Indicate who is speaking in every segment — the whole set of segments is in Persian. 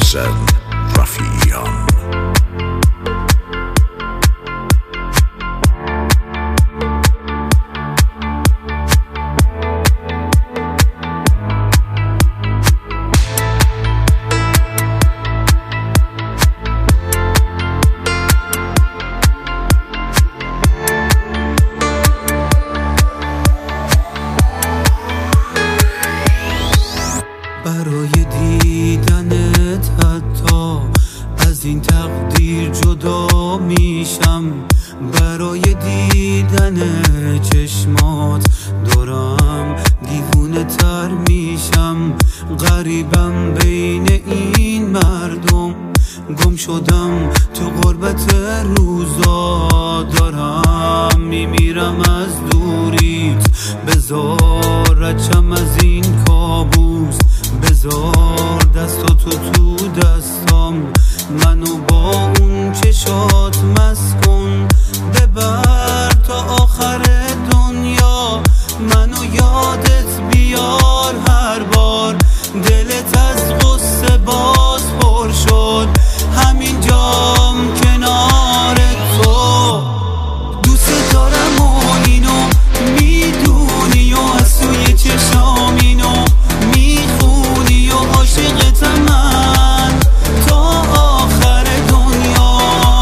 Speaker 1: محسن رفیعیان.
Speaker 2: برای دیدنت حتی از این تقدیر جدا میشم، برای دیدن چشمات دارم دیوونه تر میشم. غریبم بین این مردم، گم شدم تو غربت روزا، دارم میمیرم از دوریت. بذار رچم از این کابوس، بذار دستاتو تو دستام، منو با اون چشات مست کن. ببر تا آخر دنیا، منو یادت بیار هر بار. دلت از غصه باز پر شد، همین جام کنار تو. دوست دارم و اینو میدونی، و از توی چشام اینو میخونی، و عاشقتم من تا آخر دنیا.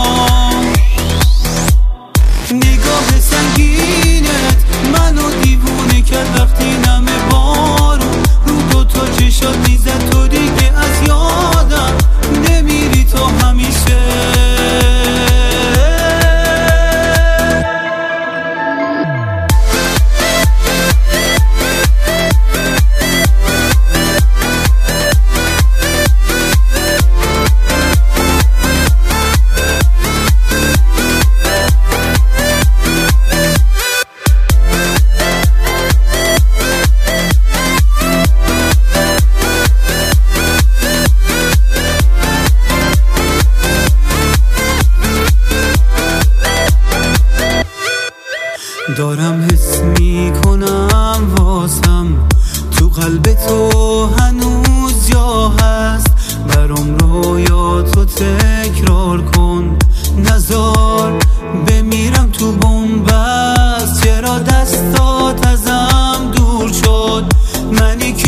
Speaker 2: نگاه سنگینت منو دیوونه کرد، وقتی نمه بارون رو دوتا چشات میزد. تو دیگه از یادم نمیری تو همیشه. دارم حس میکنم واسم تو قلب تو هنوز جا هست. برام رویاتو تکرار کن، نزار بمیرم تو بنبست. چرا دستات ازم دور شد؟ منی که